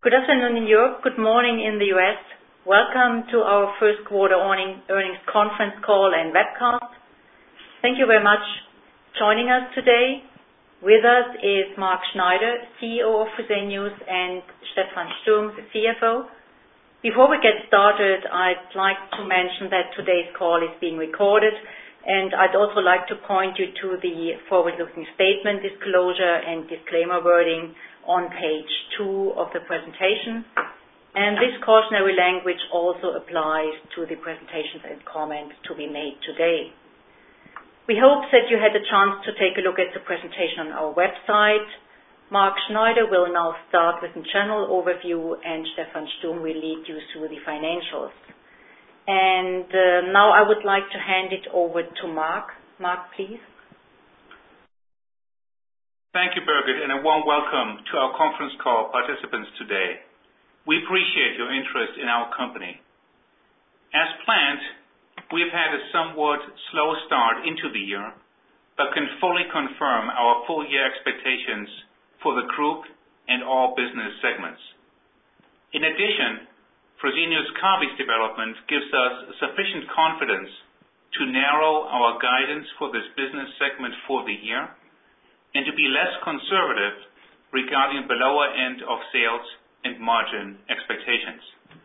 Good afternoon in Europe. Good morning in the US. Welcome to our first quarter earnings conference call and webcast. Thank you very much for joining us today. With us is Mark Schneider, CEO of Fresenius, and Stephan Sturm, the CFO. Before we get started, I'd like to mention that today's call is being recorded, and I'd also like to point you to the forward-looking statement disclosure and disclaimer wording on page 2 of the presentation. And this cautionary language also applies to the presentations and comments to be made today. We hope that you had a chance to take a look at the presentation on our website. Mark Schneider will now start with a general overview, and Stephan Sturm will lead you through the financials. And now I would like to hand it over to Mark. Mark, please. Thank you, Birgit, and a warm welcome to our conference call participants today. We appreciate your interest in our company. As planned, we have had a somewhat slow start into the year, but can fully confirm our full-year expectations for the group and all business segments. In addition, Fresenius Kabi's development gives us sufficient confidence to narrow our guidance for this business segment for the year and to be less conservative regarding the lower end of sales and margin expectations.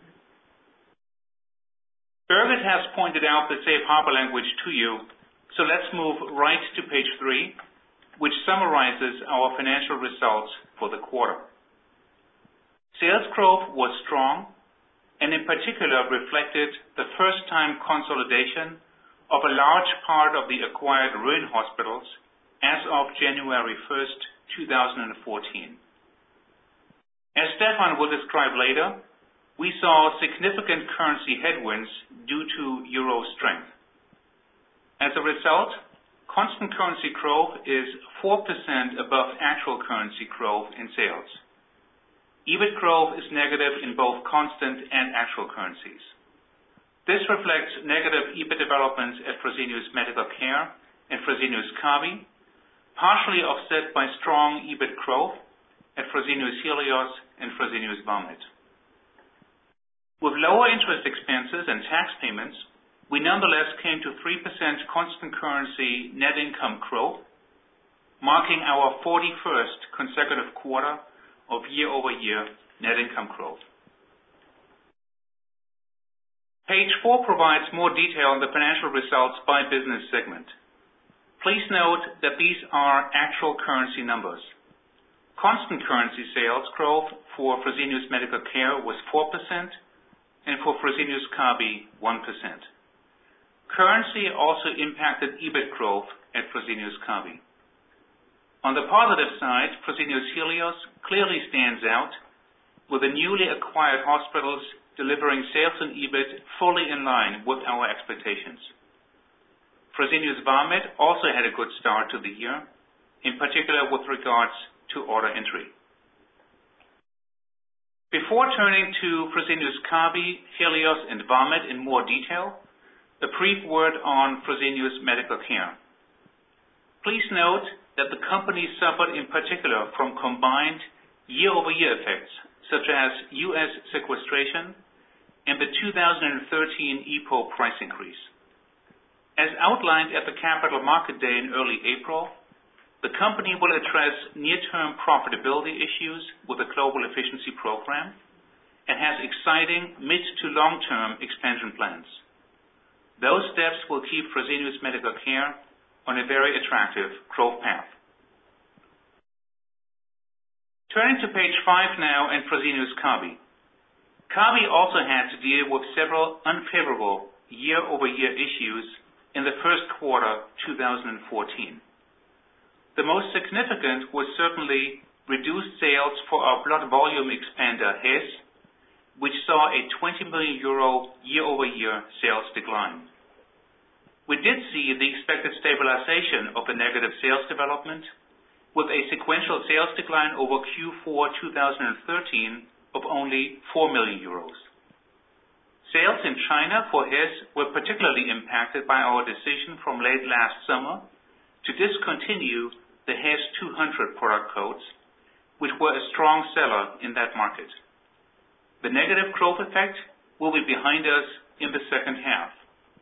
Birgit has pointed out the safe harbor language to you, so let's move right to page 3, which summarizes our financial results for the quarter. Sales growth was strong and in particular reflected the first-time consolidation of a large part of the acquired Rhön hospitals as of January 1st, 2014. As Stephan will describe later, we saw significant currency headwinds due to euro strength. As a result, constant currency growth is 4% above actual currency growth in sales. EBIT growth is negative in both constant and actual currencies. This reflects negative EBIT developments at Fresenius Medical Care and Fresenius Kabi, partially offset by strong EBIT growth at Fresenius Helios and Fresenius Vamed. With lower interest expenses and tax payments, we nonetheless came to 3% constant currency net income growth, marking our 41st consecutive quarter of year-over-year net income growth. Page 4 provides more detail on the financial results by business segment. Please note that these are actual currency numbers. Constant currency sales growth for Fresenius Medical Care was 4% and for Fresenius Kabi 1%. Currency also impacted EBIT growth at Fresenius Kabi. On the positive side, Fresenius Helios clearly stands out, with the newly acquired hospitals delivering sales and EBIT fully in line with our expectations. Fresenius Vamed also had a good start to the year, in particular with regards to order entry. Before turning to Fresenius Kabi, Helios and Vamed in more detail, a brief word on Fresenius Medical Care. Please note that the company suffered in particular from combined year-over-year effects, such as U.S. sequestration and the 2013 EPO price increase. As outlined at the Capital Market Day in early April, the company will address near-term profitability issues with a global efficiency program and has exciting mid- to long-term expansion plans. Those steps will keep Fresenius Medical Care on a very attractive growth path. Turning to page 5 now and Fresenius Kabi. Kabi also had to deal with several unfavorable year-over-year issues in the first quarter 2014. The most significant was certainly reduced sales for our blood volume expander HES, which saw a 20 million euro year-over-year sales decline. We did see the expected stabilization of the negative sales development with a sequential sales decline over Q4 2013 of only 4 million euros. Sales in China for HES were particularly impacted by our decision from late last summer to discontinue the HES 200 product codes, which were a strong seller in that market. The negative growth effect will be behind us in the second half.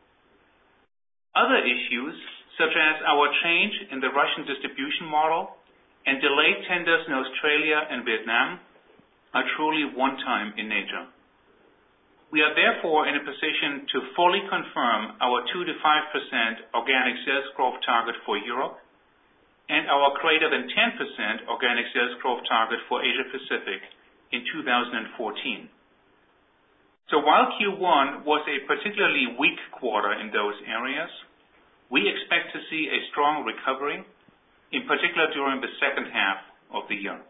Other issues, such as our change in the Russian distribution model and delayed tenders in Australia and Vietnam, are truly one-time in nature. We are therefore in a position to fully confirm our 2 to 5% organic sales growth target for Europe and our greater than 10% organic sales growth target for Asia Pacific in 2014. So while Q1 was a particularly weak quarter in those areas, we expect to see a strong recovery, in particular during the second half of the year.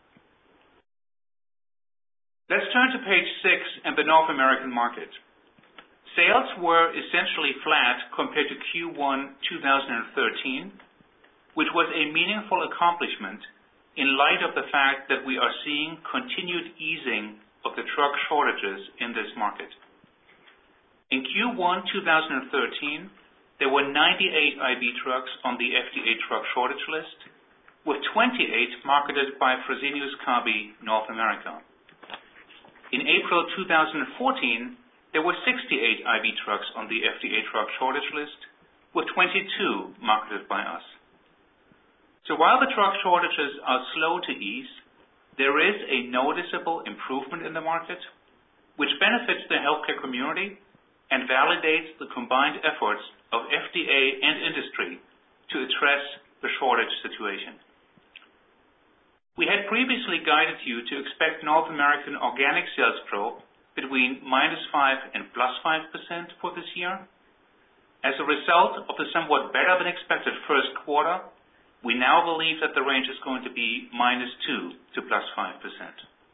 Let's turn to page 6 and the North American market. Sales were essentially flat compared to Q1 2013, which was a meaningful accomplishment in light of the fact that we are seeing continued easing of the truck shortages in this market. In Q1 2013, there were 98 IB trucks on the FDA truck shortage list, with 28 marketed by Fresenius Kabi North America. In April 2014, there were 68 IB trucks on the FDA truck shortage list, with 22 marketed by us. So while the truck shortages are slow to ease, there is a noticeable improvement in the market, which benefits the healthcare community and validates the combined efforts of FDA and industry to address the shortage situation. We had previously guided you to expect North American organic sales growth between -5% and +5% for this year. As a result of the somewhat better than expected first quarter, we now believe that the range is going to be -2% to +5%.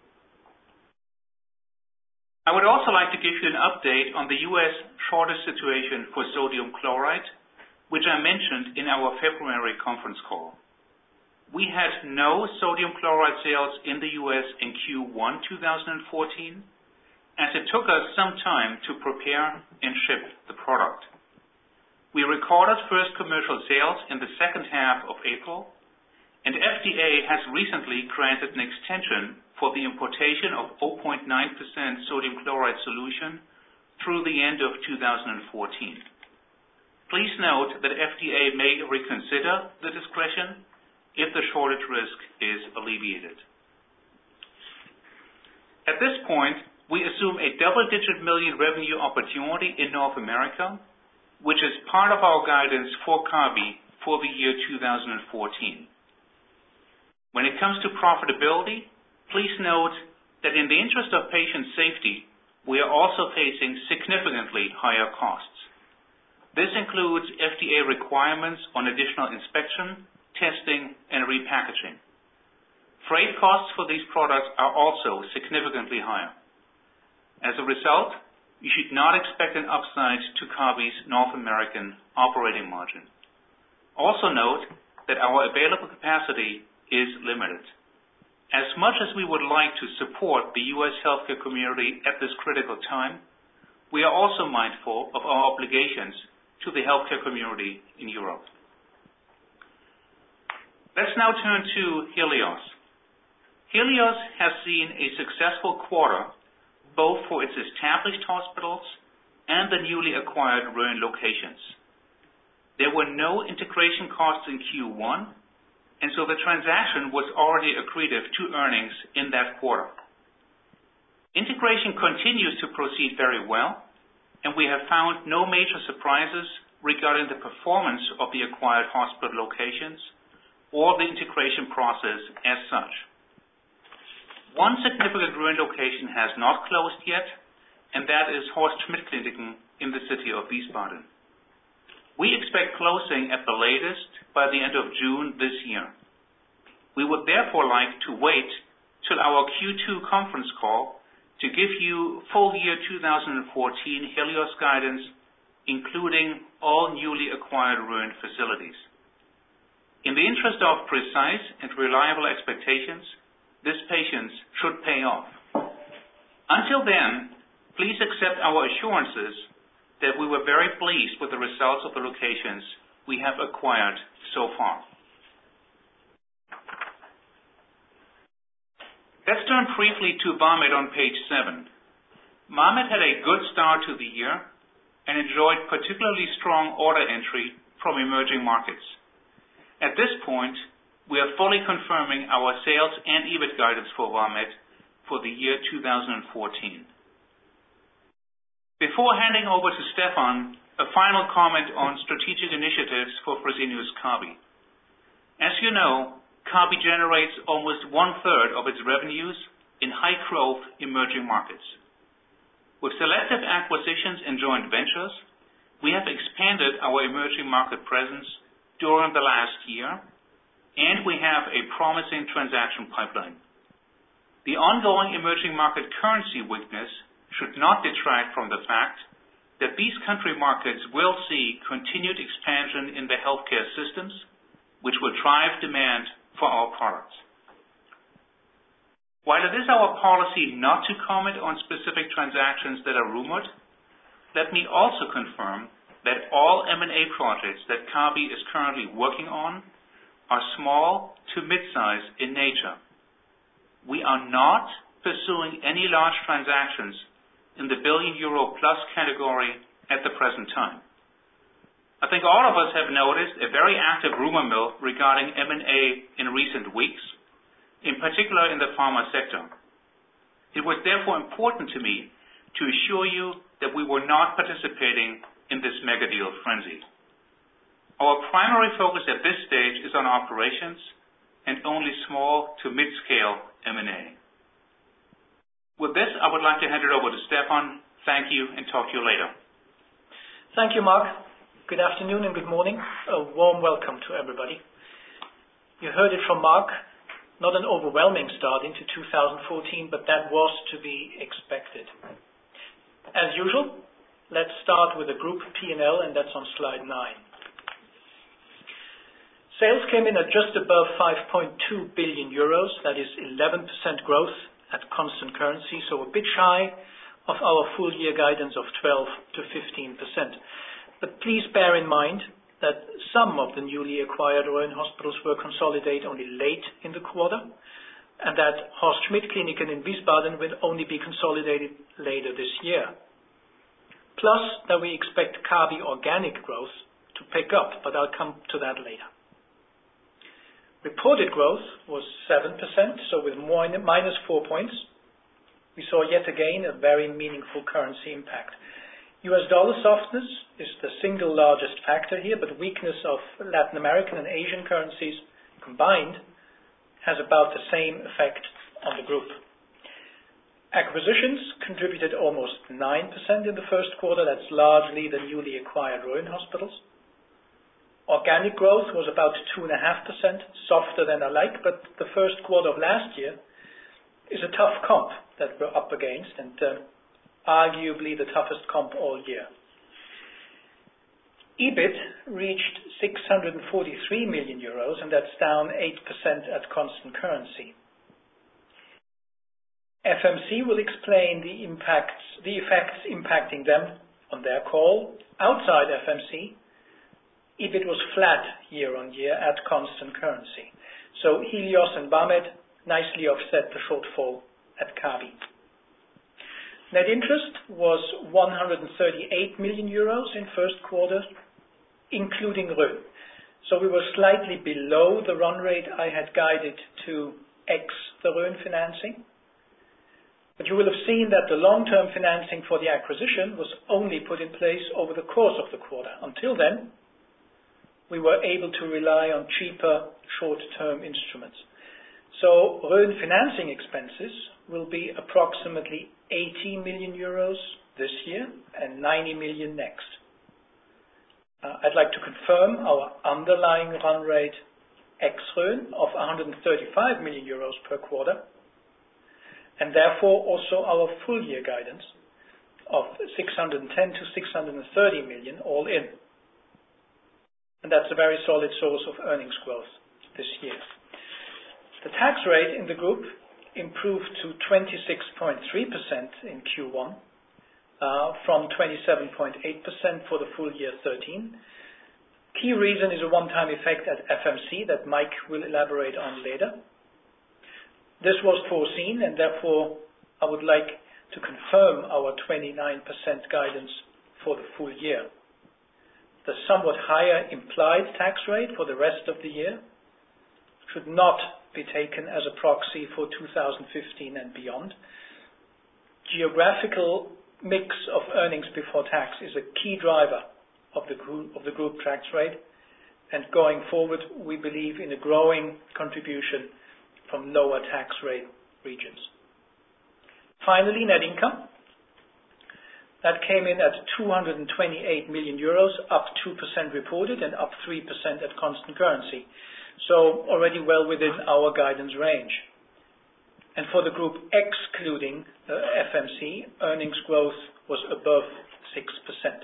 I would also like to give you an update on the U.S. shortage situation for sodium chloride, which I mentioned in our February conference call. We had no sodium chloride sales in the U.S. in Q1 2014, as it took us some time to prepare and ship the product. We recorded first commercial sales in the second half of April, and FDA has recently granted an extension for the importation of 0.9% sodium chloride solution through the end of 2014. Please note that FDA may reconsider the discretion if the shortage risk is alleviated. At this point, we assume a double-digit million revenue opportunity in North America, which is part of our guidance for Kabi for the year 2014. When it comes to profitability, please note that in the interest of patient safety, we are also facing significantly higher costs. This includes FDA requirements on additional inspection, testing, and repackaging. Freight costs for these products are also significantly higher. As a result, you should not expect an upside to Kabi's North American operating margin. Also note that our available capacity is limited. As much as we would like to support the U.S. healthcare community at this critical time, we are also mindful of our obligations to the healthcare community in Europe. Let's now turn to Helios. Helios has seen a successful quarter both for its established hospitals and the newly acquired Rhön locations. There were no integration costs in Q1, and so the transaction was already accretive to earnings in that quarter. Integration continues to proceed very well, and we have found no major surprises regarding the performance of the acquired hospital locations or the integration process as such. One significant Rhön location has not closed yet, and that is Horst Schmidt Kliniken in the city of Wiesbaden. We expect closing at the latest by the end of June this year. We would therefore like to wait till our Q2 conference call to give you full year 2014 Helios guidance, including all newly acquired Rhön facilities. In the interest of precise and reliable expectations, this patience should pay off. Until then, please accept our assurances that we were very pleased with the results of the locations we have acquired so far. Let's turn briefly to Vamed on page 7. Vamed had a good start to the year and enjoyed particularly strong order entry from emerging markets. At this point, we are fully confirming our sales and EBIT guidance for Vamed for the year 2014. Before handing over to Stefan, a final comment on strategic initiatives for Fresenius Kabi. As you know, Kabi generates almost 1/3 of its revenues in high-growth emerging markets. With selective acquisitions and joint ventures, we have expanded our emerging market presence during the last year, and we have a promising transaction pipeline. The ongoing emerging market currency weakness should not detract from the fact that these country markets will see continued expansion in the healthcare systems, which will drive demand for our products. While it is our policy not to comment on specific transactions that are rumored, let me also confirm that all M&A projects that Kabi is currently working on are small to mid-size in nature. We are not pursuing any large transactions in the billion-euro-plus category at the present time. I think all of us have noticed a very active rumor mill regarding M&A in recent weeks, in particular in the pharma sector. It was therefore important to me to assure you that we were not participating in this mega deal frenzy. Our primary focus at this stage is on operations and only small to mid-scale M&A. With this, I would like to hand it over to Stefan. Thank you, and talk to you later. Thank you, Mark. Good afternoon and good morning. A warm welcome to everybody. You heard it from Mark, not an overwhelming start into 2014, but that was to be expected. As usual, let's start with the group P&L, and that's on slide 9. Sales came in at just above 5.2 billion euros. That is 11% growth at constant currency, so a bit shy of our full year guidance of 12 to 15%. But please bear in mind that some of the newly acquired Rhön hospitals were consolidated only late in the quarter, and that Horst Schmidt Kliniken in Wiesbaden will only be consolidated later this year. Plus that we expect Kabi organic growth to pick up, but I'll come to that later. Reported growth was 7%, so with minus 4 points. We saw yet again a very meaningful currency impact. US dollar softness is the single largest factor here, but weakness of Latin American and Asian currencies combined has about the same effect on the group. Acquisitions contributed almost 9% in the first quarter. That's largely the newly acquired Rhön hospitals. Organic growth was about 2.5%, softer than I like, but the first quarter of last year is a tough comp that we're up against, and arguably the toughest comp all year. EBIT reached 643 million euros, and that's down 8% at constant currency. FMC will explain the effects impacting them on their call. Outside FMC, EBIT was flat year on year at constant currency. So Helios and Vamed nicely offset the shortfall at Kabi. Net interest was 138 million euros in first quarter, including Rhön. So we were slightly below the run rate I had guided to ex the Rhön financing. But you will have seen that the long-term financing for the acquisition was only put in place over the course of the quarter. Until then, we were able to rely on cheaper short-term instruments. So Rhön financing expenses will be approximately 80 million euros this year and 90 million next. I'd like to confirm our underlying run rate ex Rhön of 135 million euros per quarter, and therefore also our full year guidance of 610 to 630 million all in. And that's a very solid source of earnings growth this year. The tax rate in the group improved to 26.3% in Q1 from 27.8% for the full year 13. Key reason is a one-time effect at FMC that Mike will elaborate on later. This was foreseen, and therefore I would like to confirm our 29% guidance for the full year. The somewhat higher implied tax rate for the rest of the year should not be taken as a proxy for 2015 and beyond. Geographical mix of earnings before tax is a key driver of the group tax rate, and going forward, we believe in a growing contribution from lower tax rate regions. Finally, net income. That came in at 228 million euros, up 2% reported and up 3% at constant currency. So already well within our guidance range. And for the group excluding FMC, earnings growth was above 6%.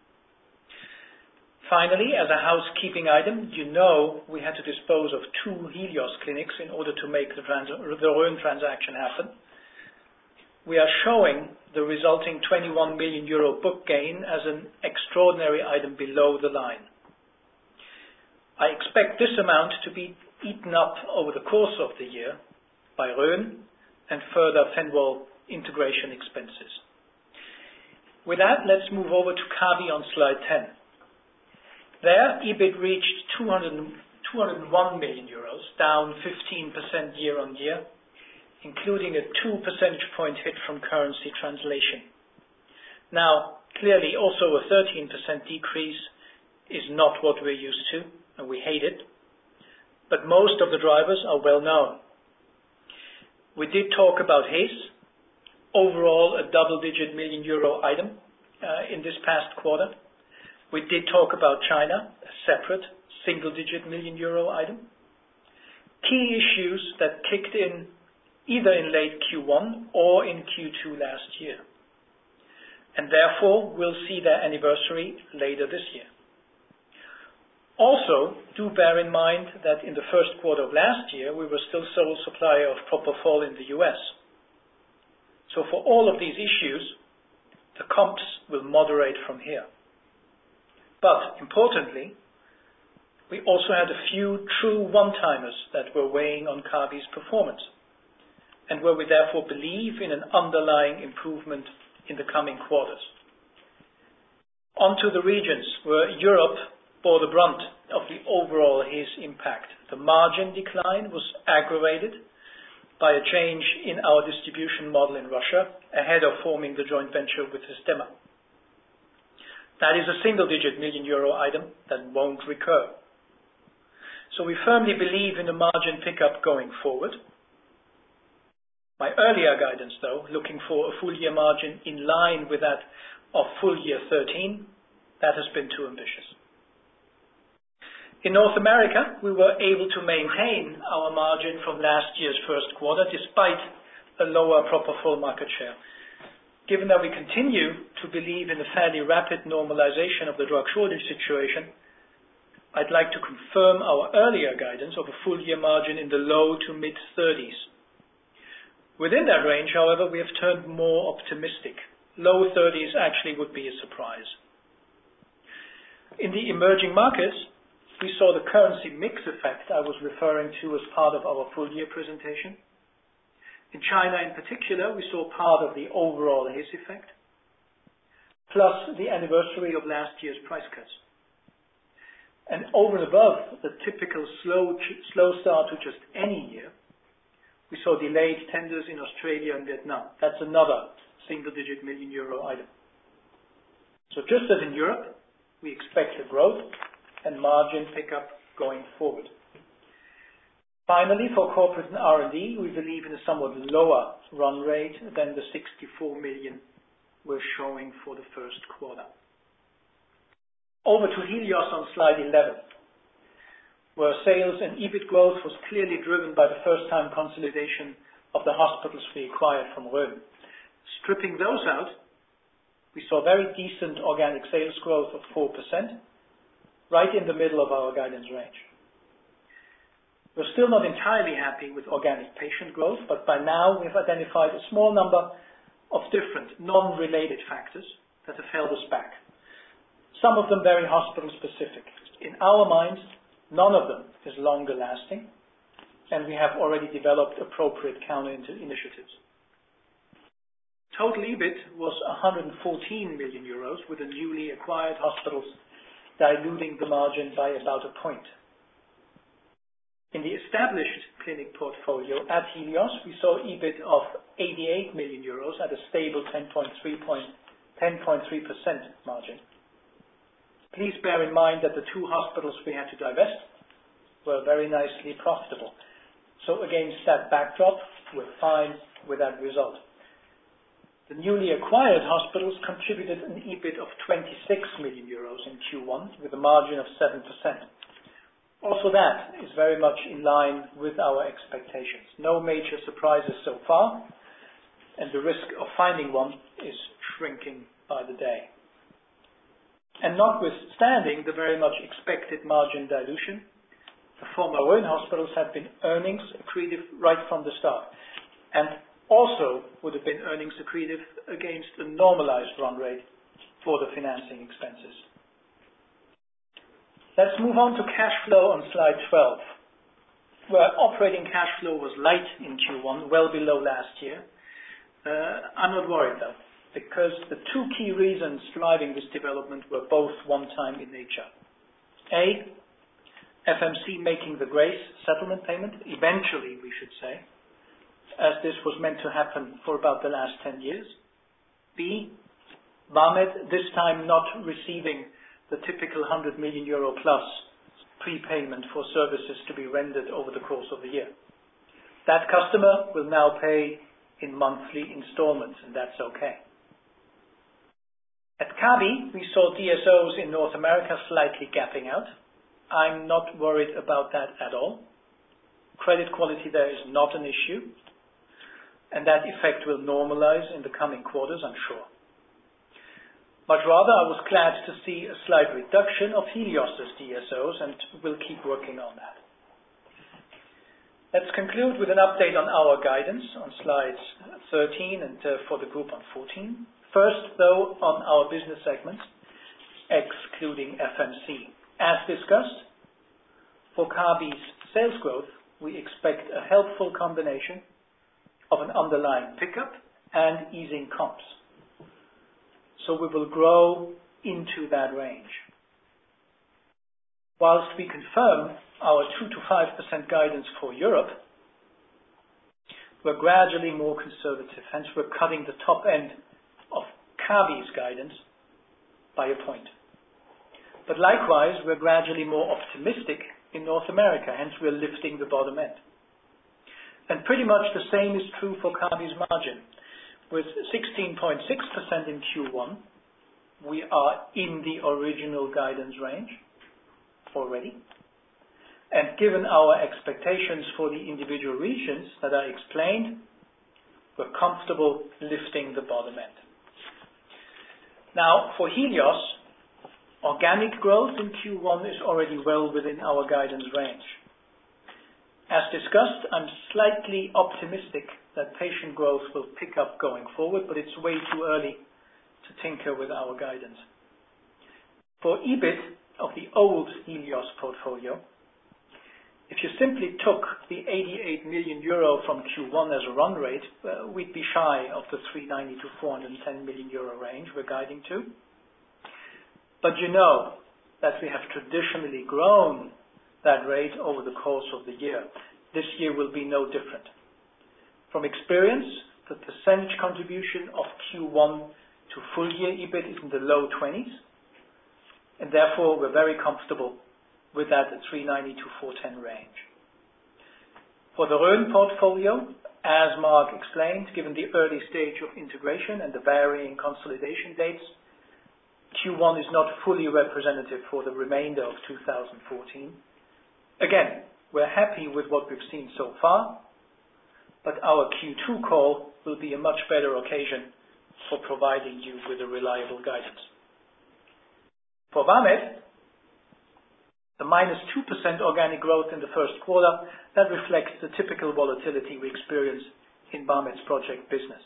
Finally, as a housekeeping item, you know we had to dispose of 2 Helios clinics in order to make the Rhön transaction happen. We are showing the resulting 21 million euro book gain as an extraordinary item below the line. I expect this amount to be eaten up over the course of the year by Rhön and further Fenwal integration expenses. With that, let's move over to Kabi on slide 10. There, EBIT reached 201 million euros, down 15% year on year, including a 2 percentage point hit from currency translation. Now, clearly also a 13% decrease is not what we're used to, and we hate it, but most of the drivers are well known. We did talk about HIS, overall a double-digit million euro item in this past quarter. We did talk about China, a separate single-digit million euro item. Key issues that kicked in either in late Q1 or in Q2 last year, and therefore we'll see their anniversary later this year. Also, do bear in mind that in the first quarter of last year, we were still sole supplier of Propofol in the US. So for all of these issues, the comps will moderate from here. But importantly, we also had a few true one-timers that were weighing on Kabi's performance, and where we therefore believe in an underlying improvement in the coming quarters. On to the regions, where Europe bore the brunt of the overall HIS impact. The margin decline was aggravated by a change in our distribution model in Russia ahead of forming the joint venture with Systema. That is a single-digit million euro item that won't recur. So we firmly believe in a margin pickup going forward. My earlier guidance, though, looking for a full-year margin in line with that of full year 13, that has been too ambitious. In North America, we were able to maintain our margin from last year's first quarter despite a lower Propofol market share. Given that we continue to believe in the fairly rapid normalization of the drug shortage situation, I'd like to confirm our earlier guidance of a full-year margin in the low to mid-30s. Within that range, however, we have turned more optimistic. Low 30s actually would be a surprise. In the emerging markets, we saw the currency mix effect I was referring to as part of our full-year presentation. In China in particular, we saw part of the overall HIS effect, plus the anniversary of last year's price cuts. And over and above the typical slow start to just any year, we saw delayed tenders in Australia and Vietnam. That's another single-digit million euro item. So just as in Europe, we expect a growth and margin pickup going forward. Finally, for corporate and R&D, we believe in a somewhat lower run rate than the 64 million we're showing for the first quarter. Over to Helios on slide 11, where sales and EBIT growth was clearly driven by the first-time consolidation of the hospitals we acquired from Rhön. Stripping those out, we saw very decent organic sales growth of 4%, right in the middle of our guidance range. We're still not entirely happy with organic patient growth, but by now we've identified a small number of different non-related factors that have held us back. Some of them very hospital specific. In our minds, none of them is longer lasting, and we have already developed appropriate counter initiatives. Total EBIT was 114 million euros, with the newly acquired hospitals diluting the margin by about a point. In the established clinic portfolio at Helios, we saw EBIT of 88 million euros at a stable 10.3% margin. Please bear in mind that the two hospitals we had to divest were very nicely profitable. So against that backdrop, we're fine with that result. The newly acquired hospitals contributed an EBIT of 26 million euros in Q1 with a margin of 7%. Also that is very much in line with our expectations. No major surprises so far, and the risk of finding one is shrinking by the day. And notwithstanding the very much expected margin dilution, the former Rhön hospitals have been earnings accretive right from the start, and also would have been earnings accretive against a normalized run rate for the financing expenses. Let's move on to cash flow on slide 12, where operating cash flow was light in Q1, well below last year. I'm not worried though, because the two key reasons driving this development were both one-time in nature. A, FMC making the Grace settlement payment, eventually we should say, as this was meant to happen for about the last 10 years. B, Vamed this time not receiving the typical 100 million euro plus prepayment for services to be rendered over the course of the year. That customer will now pay in monthly installments, and that's okay. At Kabi, we saw DSOs in North America slightly gapping out. I'm not worried about that at all. Credit quality there is not an issue, and that effect will normalize in the coming quarters, I'm sure. Much rather, I was glad to see a slight reduction of Helios' DSOs, and we'll keep working on that. Let's conclude with an update on our guidance on slides 13 and for the group on 14. First, though, on our business segments, excluding FMC. As discussed, for Kabi's sales growth, we expect a helpful combination of an underlying pickup and easing comps. So we will grow into that range. Whilst we confirm our 2 to 5% guidance for Europe, we're gradually more conservative, hence we're cutting the top end of Kabi's guidance by a point. But likewise, we're gradually more optimistic in North America, hence we're lifting the bottom end. And pretty much the same is true for Kabi's margin. With 16.6% in Q1, we are in the original guidance range already. And given our expectations for the individual regions that I explained, we're comfortable lifting the bottom end. Now, for Helios, organic growth in Q1 is already well within our guidance range. As discussed, I'm slightly optimistic that patient growth will pick up going forward, but it's way too early to tinker with our guidance. For EBIT of the old Helios portfolio, if you simply took the 88 million euro from Q1 as a run rate, we'd be shy of the 390 to 410 million euro range we're guiding to. But you know that we have traditionally grown that rate over the course of the year. This year will be no different. From experience, the percentage contribution of Q1 to full year EBIT is in the low 20s, and therefore we're very comfortable with that 390 to 410 range. For the Rhön portfolio, as Mark explained, given the early stage of integration and the varying consolidation dates, Q1 is not fully representative for the remainder of 2014. Again, we're happy with what we've seen so far, but our Q2 call will be a much better occasion for providing you with a reliable guidance. For Vamed, the minus 2% organic growth in the first quarter, that reflects the typical volatility we experience in Vamed's project business.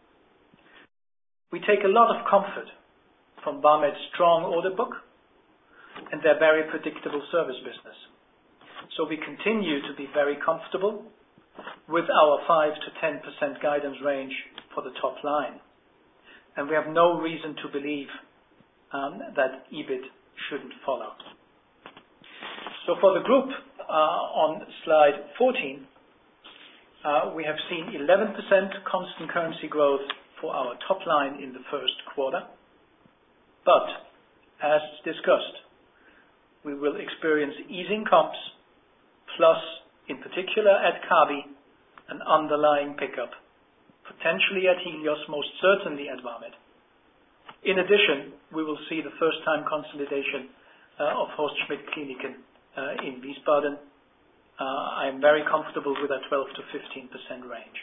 We take a lot of comfort from Vamed's strong order book and their very predictable service business. So we continue to be very comfortable with our 5 to 10% guidance range for the top line. And we have no reason to believe that EBIT shouldn't follow. So for the group, on slide 14, we have seen 11% constant currency growth for our top line in the first quarter. But, as discussed, we will experience easing comps, plus, in particular at Kabi, an underlying pickup, potentially at Helios, most certainly at Vamed. In addition, we will see the first-time consolidation of Horst Schmidt Kliniken in Wiesbaden. I am very comfortable with that 12 to 15% range.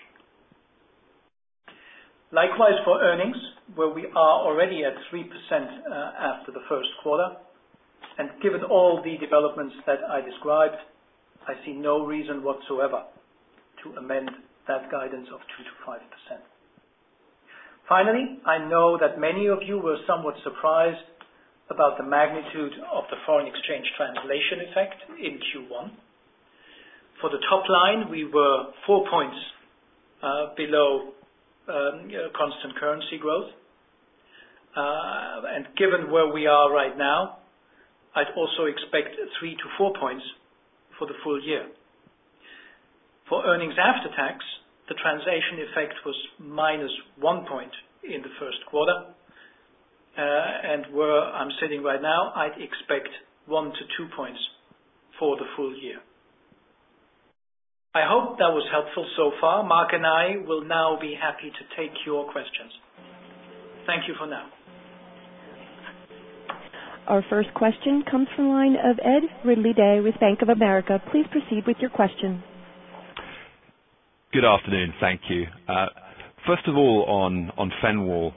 Likewise for earnings, where we are already at 3% after the first quarter, and given all the developments that I described, I see no reason whatsoever to amend that guidance of 2 to 5%. Finally, I know that many of you were somewhat surprised about the magnitude of the foreign exchange translation effect in Q1. For the top line, we were 4 points below constant currency growth. And given where we are right now, I'd also expect 3 to 4 points for the full year. For earnings after tax, the translation effect was minus 1 point in the first quarter. And where I'm sitting right now, I'd expect 1 to 2 points for the full year. I hope that was helpful so far. Mark and I will now be happy to take your questions. Thank you for now. Our first question comes from the line of Ed Ridley-Day with Bank of America. Please proceed with your question. Good afternoon. Thank you. First of all, on Fenwal,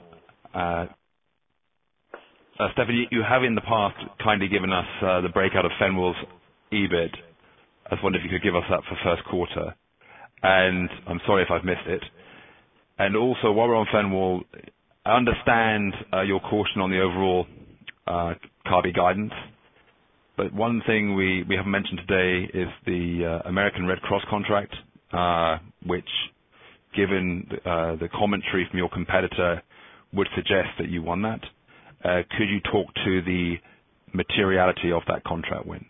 Stefan, you have in the past kindly given us the breakout of Fenwal's EBIT. I was wondering if you could give us that for first quarter. And I'm sorry if I've missed it. And also, while we're on Fenwal, I understand your caution on the overall Kabi guidance. But one thing we haven't mentioned today is the American Red Cross contract, which, given the commentary from your competitor, would suggest that you won that. Could you talk to the materiality of that contract win?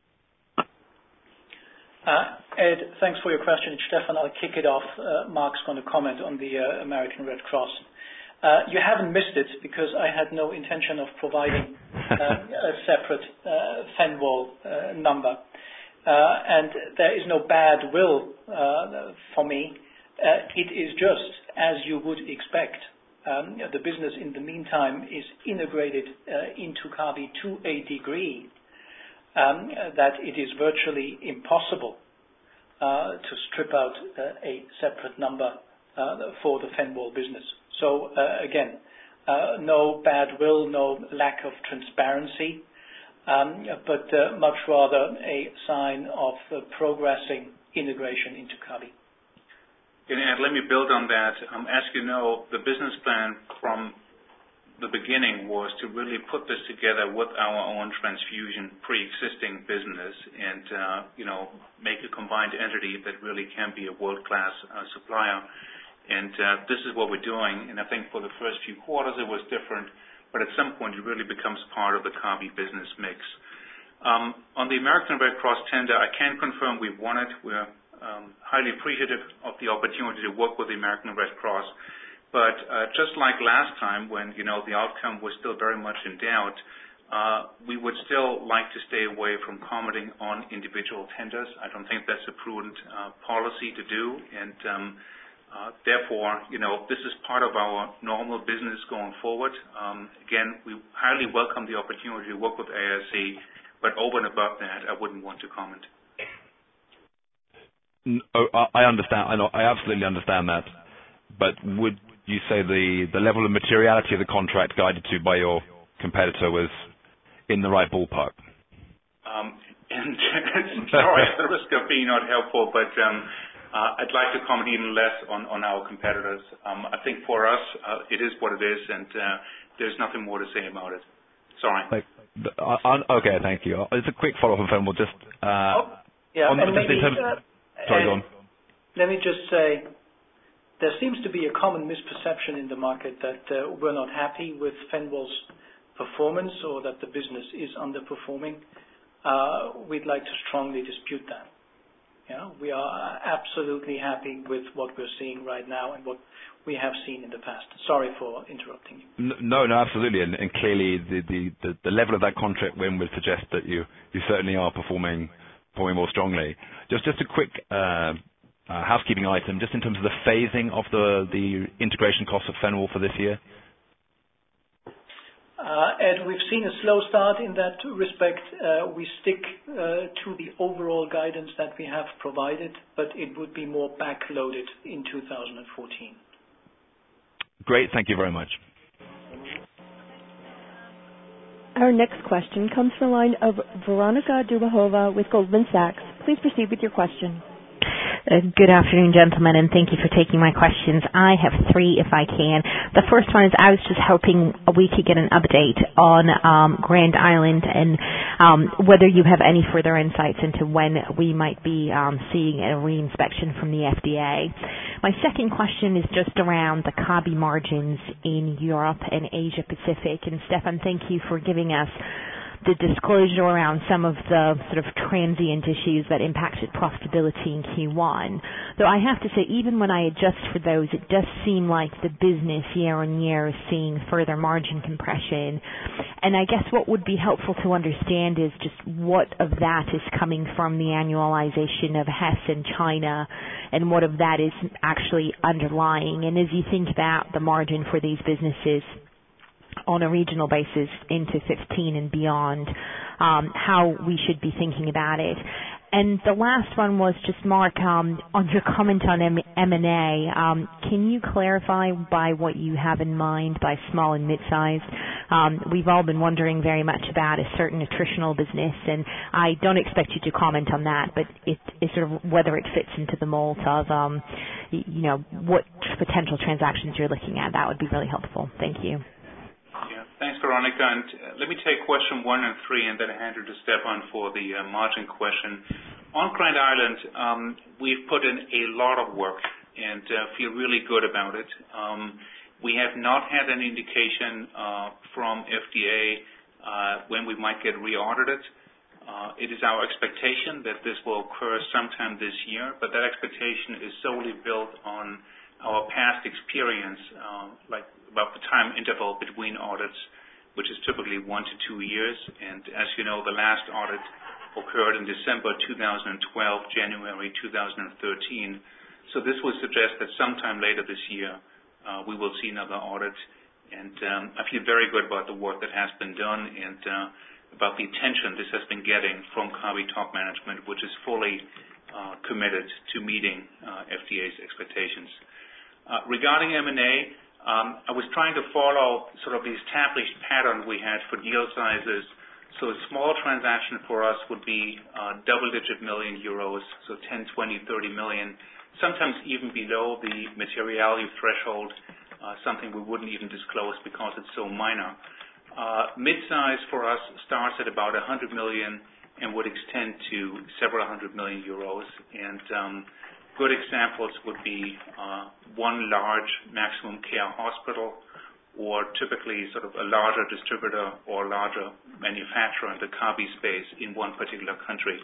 Ed, thanks for your question. Stefan, I'll kick it off. Mark's going to comment on the American Red Cross. You haven't missed it because I had no intention of providing a separate Fenwal number. And there is no bad will for me. It is just as you would expect. The business in the meantime is integrated into Kabi to a degree that it is virtually impossible to strip out a separate number for the Fenwal business. So again, no bad will, no lack of transparency, but much rather a sign of progressing integration into Kabi. And let me build on that. As you know, the business plan from the beginning was to really put this together with our own transfusion pre-existing business and, make a combined entity that really can be a world-class supplier. And this is what we're doing. And I think for the first few quarters it was different, but at some point it really becomes part of the Kabi business mix. On the American Red Cross tender, I can confirm we won it. We're highly appreciative of the opportunity to work with the American Red Cross. But just like last time when, the outcome was still very much in doubt, we would still like to stay away from commenting on individual tenders. I don't think that's a prudent policy to do. And therefore, this is part of our normal business going forward. Again, we highly welcome the opportunity to work with ARC, but over and above that, I wouldn't want to comment. I understand. I absolutely understand that. But would you say the level of materiality of the contract guided to by your competitor was in the right ballpark? And sorry, at the risk of being not helpful, but I'd like to comment even less on our competitors. I think for us, it is what it is, and there's nothing more to say about it. Sorry. Okay, thank you. It's a quick follow-up on Fenwal. Yeah, and maybe, sorry, go on. Let me just say, there seems to be a common misperception in the market that we're not happy with Fenwal's performance or that the business is underperforming. We'd like to strongly dispute that. Yeah, we are absolutely happy with what we're seeing right now and what we have seen in the past. Sorry for interrupting you. No, absolutely, and clearly the level of that contract win would suggest that you certainly are performing more strongly. Just a quick housekeeping item, just in terms of the phasing of the integration costs of Fenwal for this year. Ed, we've seen a slow start in that respect. We stick to the overall guidance that we have provided, but it would be more backloaded in 2014. Great, thank you very much. Our next question comes from the line of Veronika Dubajova with Goldman Sachs. Please proceed with your question. Good afternoon, gentlemen, and thank you for taking my questions. I have three, if I can. The first one is I was just hoping we could get an update on Grand Island and whether you have any further insights into when we might be seeing a reinspection from the FDA. My second question is just around the Kabi margins in Europe and Asia Pacific. And Stefan, thank you for giving us the disclosure around some of the sort of transient issues that impacted profitability in Q1. Though I have to say, even when I adjust for those, it does seem like the business year on year is seeing further margin compression. And I guess what would be helpful to understand is just what of that is coming from the annualization of Hess in China and what of that is actually underlying. And as you think about the margin for these businesses on a regional basis into 15 and beyond, how we should be thinking about it. And the last one was just, Mark, on your comment on M&A, can you clarify by what you have in mind by small and mid-sized? We've all been wondering very much about a certain nutritional business, and I don't expect you to comment on that, but it's sort of whether it fits into the mold of, what potential transactions you're looking at. That would be really helpful. Thank you. Thanks, Veronica. And let me take question 1 and 3 and then hand it to Stefan for the margin question. On Grand Island, we've put in a lot of work and feel really good about it. We have not had any indication from FDA when we might get re-audited. It is our expectation that this will occur sometime this year, but that expectation is solely built on our past experience, like about the time interval between audits, which is typically 1 to 2 years. And as you know, the last audit occurred in December 2012, January 2013. So this would suggest that sometime later this year, we will see another audit. And I feel very good about the work that has been done and about the attention this has been getting from Kabi top management, which is fully committed to meeting FDA's expectations. Regarding M&A, I was trying to follow sort of the established pattern we had for deal sizes. So a small transaction for us would be double-digit million euros, so 10, 20, 30 million, sometimes even below the materiality threshold, something we wouldn't even disclose because it's so minor. Mid-size for us starts at about 100 million and would extend to several hundred million euros. And good examples would be one large maximum care hospital, or typically sort of a larger distributor or larger manufacturer in the Kabi space in one particular country.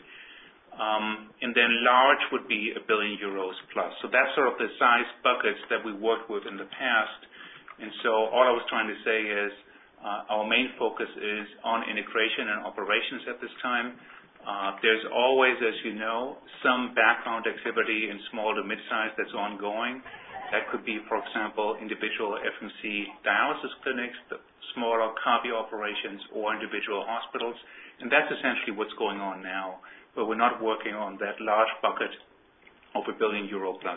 And then large would be 1 billion euros plus. So that's sort of the size buckets that we worked with in the past. And so all I was trying to say is our main focus is on integration and operations at this time. There's always, as you know, some background activity in small to mid-size that's ongoing. That could be, for example, individual FMC dialysis clinics, the smaller Kabi operations, or individual hospitals. And that's essentially what's going on now. But we're not working on that large bucket of 1 billion euro plus.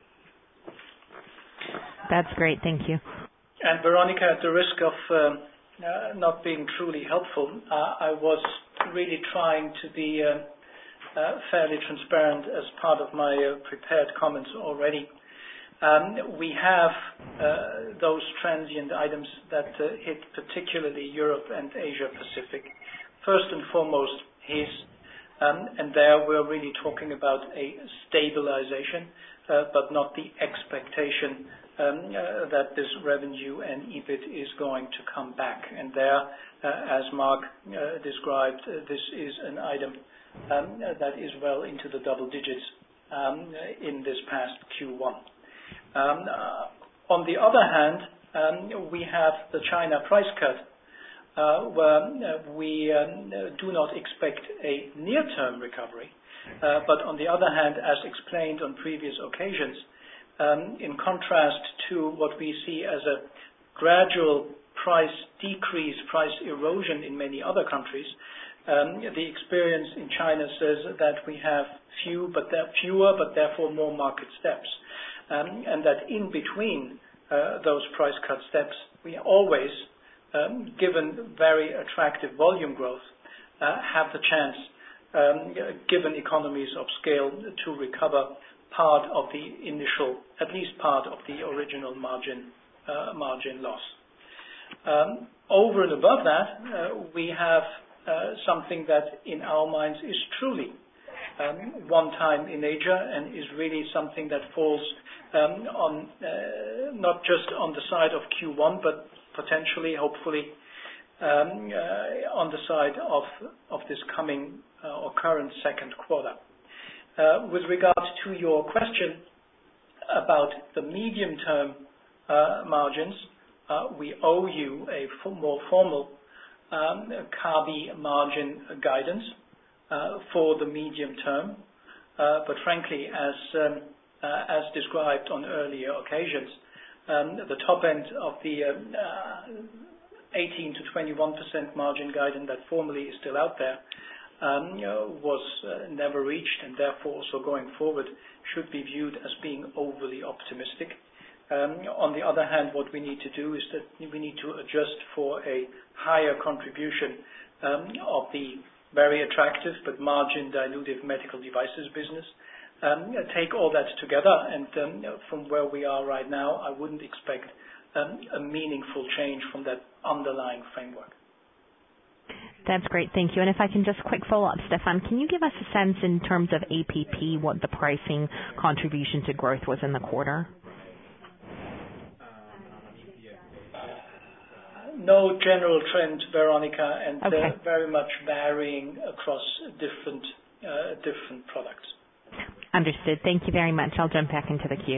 That's great. Thank you. And Veronica, at the risk of not being truly helpful, I was really trying to be fairly transparent as part of my prepared comments already. We have those transient items that hit particularly Europe and Asia Pacific. First and foremost is And there we're really talking about a stabilization, but not the expectation that this revenue and EBIT is going to come back. And there, as Mark described, this is an item that is well into the double digits in this past Q1. On the other hand, we have the China price cut, where we do not expect a near-term recovery. But on the other hand, as explained on previous occasions, in contrast to what we see as a gradual price decrease, price erosion in many other countries, the experience in China says that we have fewer, but therefore more market steps. And that in between those price cut steps, we always, given very attractive volume growth, have the chance, given economies of scale, to recover part of the initial, at least part of the original margin loss. Over and above that, we have something that in our minds is truly one time in nature and is really something that falls on not just on the side of Q1, but potentially, hopefully, on the side of this coming or current second quarter. With regards to your question about the medium-term margins, we owe you a more formal Kabi margin guidance for the medium term. But frankly, as described on earlier occasions, the top end of the 18 to 21% margin guidance that formally is still out there was never reached, and therefore also going forward should be viewed as being overly optimistic. On the other hand, what we need to do is that we need to adjust for a higher contribution of the very attractive but margin dilutive medical devices business. Take all that together, and from where we are right now, I wouldn't expect a meaningful change from that underlying framework. That's great, thank you. And if I can just quick follow up, Stefan, can you give us a sense in terms of APP what the pricing contribution to growth was in the quarter? No general trend, Veronica, and okay. Very much varying across different products. Understood. Thank you very much. I'll jump back into the queue.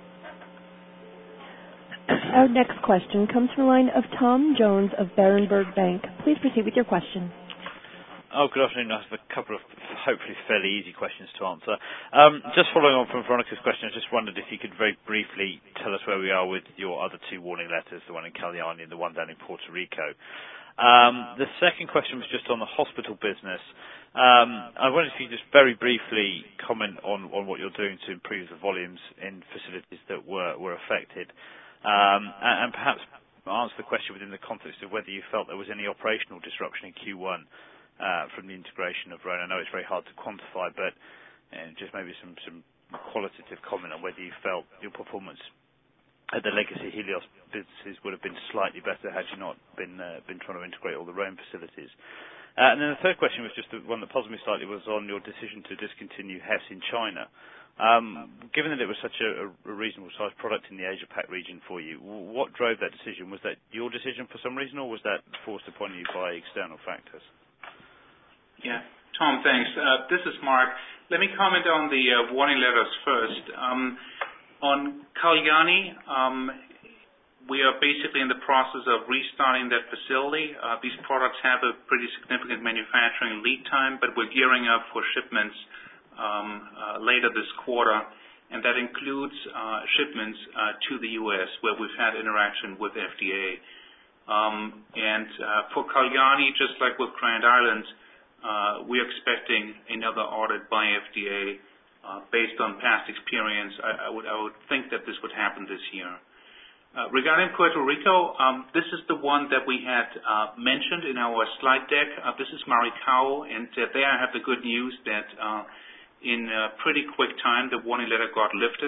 Our next question comes from the line of Tom Jones of Berenberg Bank. Please proceed with your question. Oh, good afternoon. I have a couple of hopefully fairly easy questions to answer. Just following on from Veronica's question, I just wondered if you could very briefly tell us where we are with your other two warning letters, the one in Kalyani and the one down in Puerto Rico. The second question was just on the hospital business. I wondered if you just very briefly comment on what you're doing to improve the volumes in facilities that were affected. And perhaps answer the question within the context of whether you felt there was any operational disruption in Q1 from the integration of Rhone. I know it's very hard to quantify, but just maybe some qualitative comment on whether you felt your performance at the legacy Helios businesses would have been slightly better had you not been trying to integrate all the Rhone facilities. And then the third question was just the one that puzzled me slightly, was on your decision to discontinue Hess in China. Given that it was such a reasonable sized product in the Asia Pac region for you, what drove that decision? Was that your decision for some reason, or was that forced upon you by external factors? Yeah, Tom, thanks. This is Mark. Let me comment on the warning letters first. On Kalyani, we are basically in the process of restarting that facility. These products have a pretty significant manufacturing lead time, but we're gearing up for shipments later this quarter, and that includes shipments to the U.S., where we've had interaction with FDA. And for Kalyani, just like with Grand Island, we're expecting another audit by FDA based on past experience. I would think that this would happen this year. Regarding Puerto Rico, this is the one that we had mentioned in our slide deck. This is Maricao, and there I have the good news that in a pretty quick time the warning letter got lifted,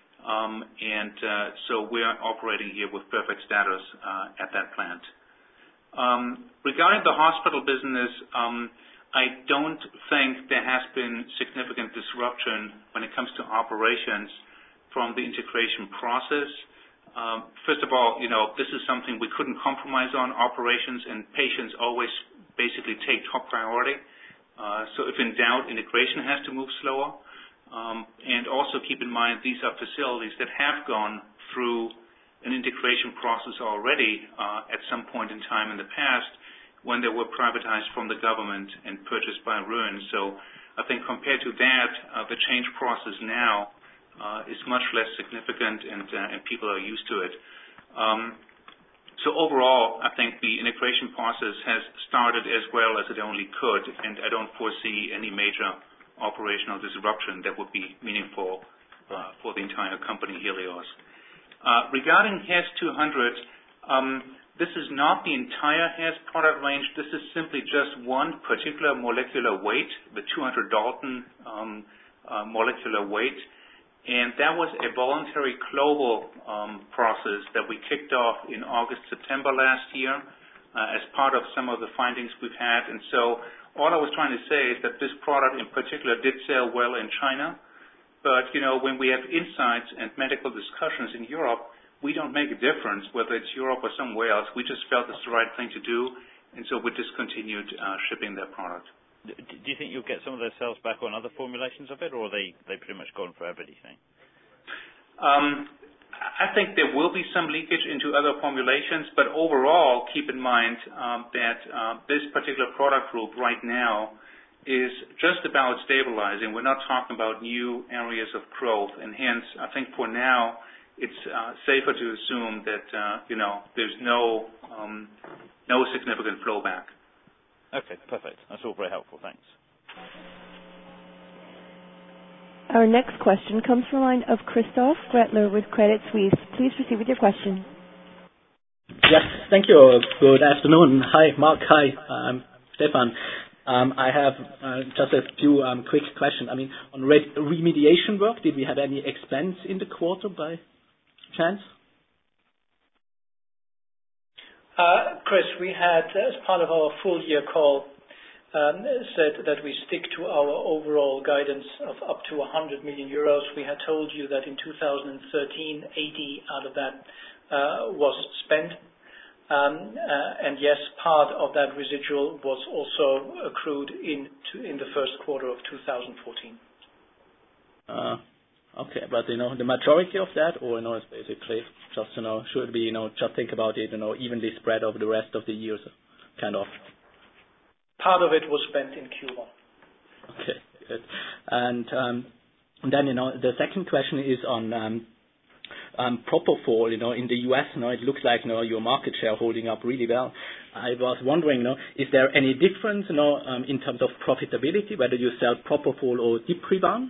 and so we are operating here with perfect status at that plant. Regarding the hospital business, I don't think there has been significant disruption when it comes to operations from the integration process. First of all, this is something we couldn't compromise on. Operations and patients always basically take top priority. So if in doubt, integration has to move slower. And also keep in mind, these are facilities that have gone through an integration process already at some point in time in the past when they were privatized from the government and purchased by Rhön. So I think compared to that, the change process now is much less significant, and people are used to it. So overall, I think the integration process has started as well as it only could, and I don't foresee any major operational disruption that would be meaningful for the entire company, Helios. Regarding HAS 200, this is not the entire HAS product range. This is simply just one particular molecular weight, the 200 Dalton molecular weight. And that was a voluntary global process that we kicked off in August, September last year as part of some of the findings we've had. And so all I was trying to say is that this product in particular did sell well in China. But, when we have insights and medical discussions in Europe, we don't make a difference whether it's Europe or somewhere else. We just felt it's the right thing to do, and so we discontinued shipping that product. Do you think you'll get some of those sales back on other formulations of it, or are they pretty much gone forever, do you think? I think there will be some leakage into other formulations, but overall, keep in mind that this particular product group right now is just about stabilizing. We're not talking about new areas of growth, and hence, I think for now, it's safer to assume that there's no significant flow back. Okay, perfect. That's all very helpful. Thanks. Our next question comes from the line of Christoph Gretler with Credit Suisse. Please proceed with your question. Yes, thank you. Good afternoon. Hi, Mark. Hi, Stefan. I have just a few quick questions. On remediation work, did we have any expense in the quarter by chance? Chris, we had, as part of our full year call, said that we stick to our overall guidance of up to 100 million euros. We had told you that in 2013, 80 out of that was spent. And yes, part of that residual was also accrued in the first quarter of 2014. Okay, but the majority of that, or it's basically just should we just think about it evenly spread over the rest of the year, so kind of. Part of it was spent in Q1. Okay, good. And then the second question is on Propofol. In the US, it looks like your market share holding up really well. I was wondering, is there any difference in terms of profitability, whether you sell Propofol or Diprivan?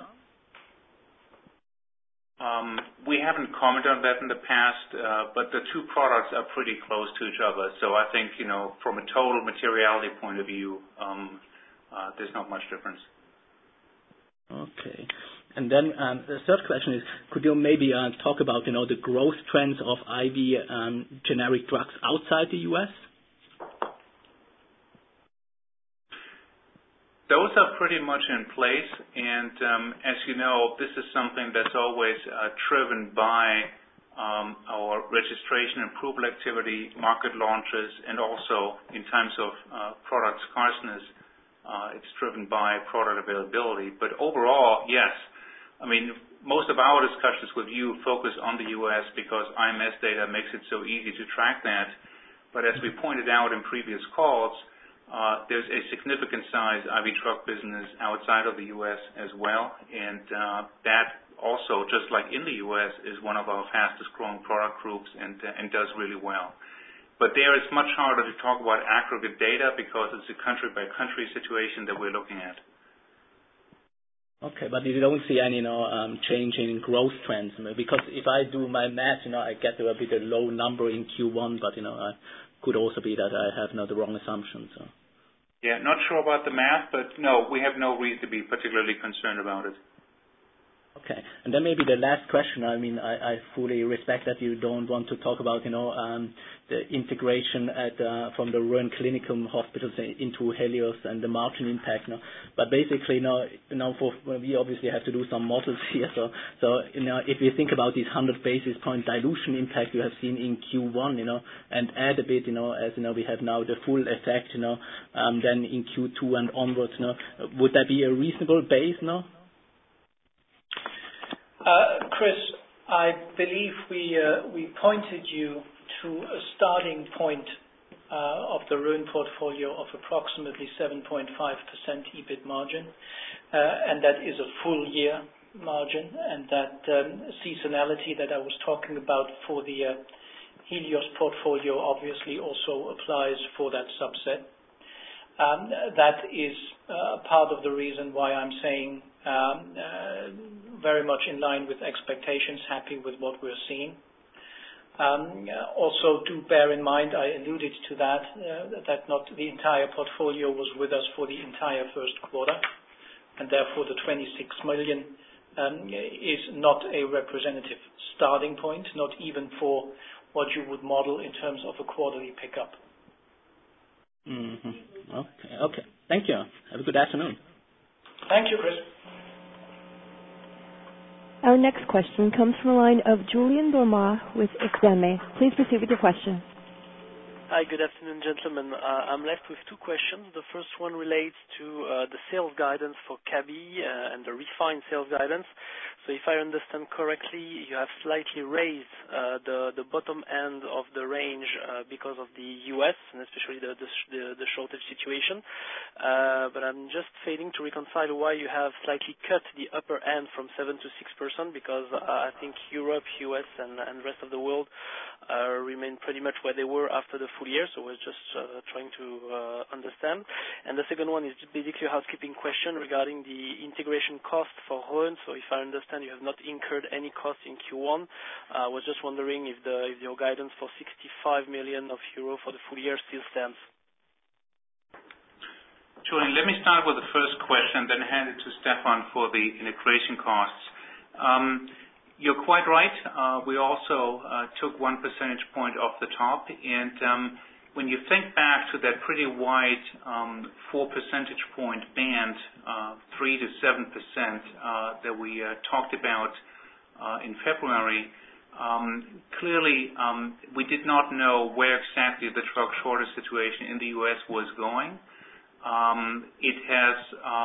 We haven't commented on that in the past, but the two products are pretty close to each other. So I think, from a total materiality point of view, there's not much difference. Okay. And then the third question is, could you maybe talk about, the growth trends of IV generic drugs outside the U.S.? Those are pretty much in place, and as you know, this is something that's always driven by our registration and approval activity, market launches, and also in times of product scarceness, it's driven by product availability. But overall, yes. Most of our discussions with you focus on the U.S. because IMS data makes it so easy to track that. But as we pointed out in previous calls, there's a significant size IV drug business outside of the U.S. as well, and that also, just like in the U.S., is one of our fastest growing product groups and does really well. But there it's much harder to talk about aggregate data because it's a country-by-country situation that we're looking at. Okay, but you don't see any change in growth trends? Because if I do my math, I get to a bit of low number in Q1, but could also be that I have the wrong assumption. So. Yeah, not sure about the math, but no, we have no reason to be particularly concerned about it. Okay. And then maybe the last question. I mean, I fully respect that you don't want to talk about, the integration from the Rhön Klinikum hospitals into Helios and the margin impact. But basically, we obviously have to do some models here. So if we think about this 100 basis point dilution impact you have seen in Q1, and add a bit, as we have now the full effect, then in Q2 and onwards, would that be a reasonable base now? Chris, I believe we pointed you to a starting point of the Rhön portfolio of approximately 7.5% EBIT margin, and that is a full year margin, and that seasonality that I was talking about for the Helios portfolio obviously also applies for that subset. That is part of the reason why I'm saying very much in line with expectations, happy with what we're seeing. Also, do bear in mind, I alluded to that not the entire portfolio was with us for the entire first quarter, and therefore the 26 million is not a representative starting point, not even for what you would model in terms of a quarterly pickup. Mm-hmm. Okay. Thank you. Have a good afternoon. Thank you, Chris. Our next question comes from the line of Julien Dormois with Exane. Please proceed with your question. Hi, good afternoon, gentlemen. I'm left with two questions. The first one relates to the sales guidance for Kabi and the refined sales guidance. So if I understand correctly, you have slightly raised the bottom end of the range because of the US and especially the shortage situation. But I'm just failing to reconcile why you have slightly cut the upper end from 7 to 6%, because I think Europe, US, and the rest of the world remain pretty much where they were after the full year. So we're just trying to understand. And the second one is basically a housekeeping question regarding the integration cost for Rhön. So if I understand, you have not incurred any cost in Q1. I was just wondering if your guidance for 65 million euro for the full year still stands. Julian, let me start with the first question, then hand it to Stefan for the integration costs. You're quite right. We also took 1 percentage point off the top, and when you think back to that pretty wide 4 percentage point band, 3 to 7% that we talked about in February, clearly we did not know where exactly the drug shortage situation in the U.S. was going. It has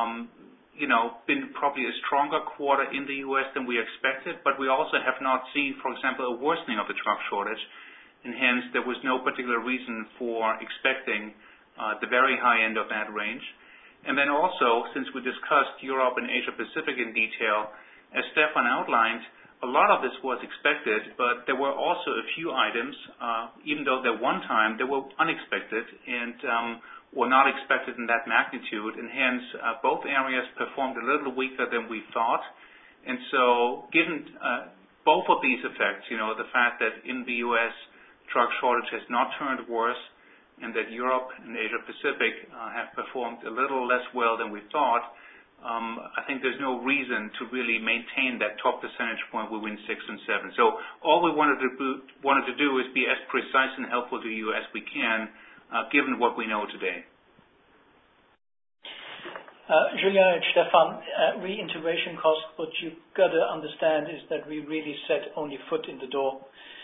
been probably a stronger quarter in the U.S. than we expected, but we also have not seen, for example, a worsening of the drug shortage, and hence there was no particular reason for expecting the very high end of that range. And then also, since we discussed Europe and Asia Pacific in detail, as Stefan outlined, a lot of this was expected, but there were also a few items, even though they're one time, they were unexpected and were not expected in that magnitude, and hence both areas performed a little weaker than we thought. And so given both of these effects, the fact that in the U.S. drug shortage has not turned worse, and that Europe and Asia Pacific have performed a little less well than we thought, I think there's no reason to really maintain that top percentage point within 6 and 7. So all we wanted to do is be as precise and helpful to you as we can, given what we know today. Julia and Stefan, reintegration cost, what you've got to understand is that we really set only foot in the door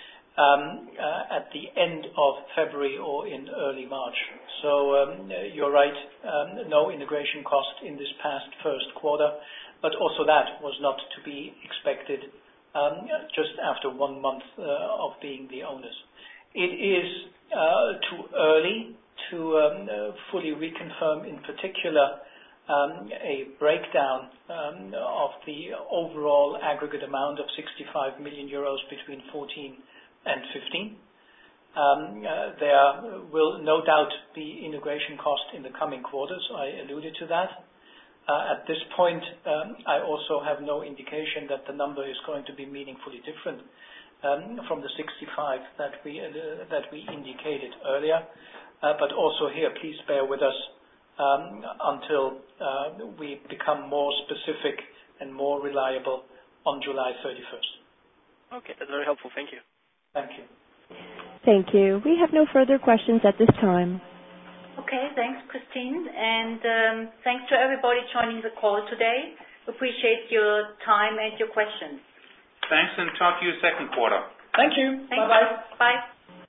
at the end of February or in early March. So you're right, no integration cost in this past first quarter, but also that was not to be expected just after 1 month of being the owners. It is too early to fully reconfirm, in particular, a breakdown of the overall aggregate amount of 65 million euros between 14 and 15. There will no doubt be integration cost in the coming quarters. I alluded to that. At this point, I also have no indication that the number is going to be meaningfully different from the 65 that we indicated earlier. But also here, please bear with us until we become more specific and more reliable on July 31st. Okay, that's very helpful. Thank you. Thank you. Thank you. We have no further questions at this time. Okay, thanks, Christine. And thanks to everybody joining the call today. Appreciate your time and your questions. Thanks, and talk to you second quarter. Thank you. Thanks. Bye-bye. Bye.